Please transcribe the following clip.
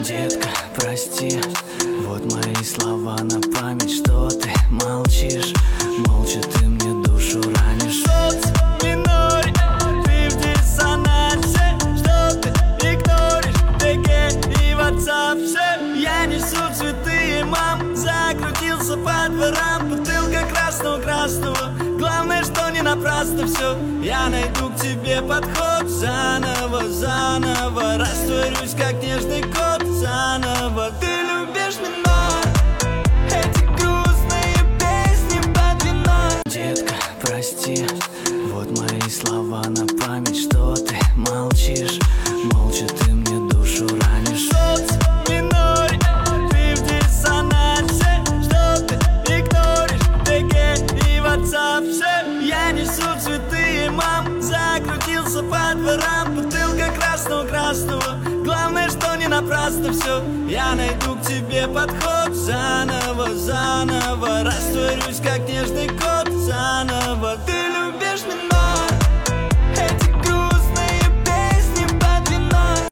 Детка, прости, вот мои слова на память, что ты молчишь. Молча ты мне душу ранишь. Солнце, миноре, ты в диссонансе. Что ты игноришь? ТГ и WhatsApp. Я несу цветы и мам. Закрутился по дворам. Бутылка красного-красного. Главное, что не напрасно все. Я найду к тебе подход. Заново, заново растворюсь, как нежный кот. Заново ты любишь минор. Эти грустные песни под вино. Детка, прости, вот мои слова на память, что ты молчишь. Молча ты мне душу ранишь. Солнце, миноре, ты в диссонансе. Что ты игноришь? ТГ и WhatsApp. Я несу цветы и мам. Закрутился по дворам. Бутылка красного-красного. Главное, что не напрасно все. Я найду к тебе подход. Заново, заново растворюсь, как нежный кот. Заново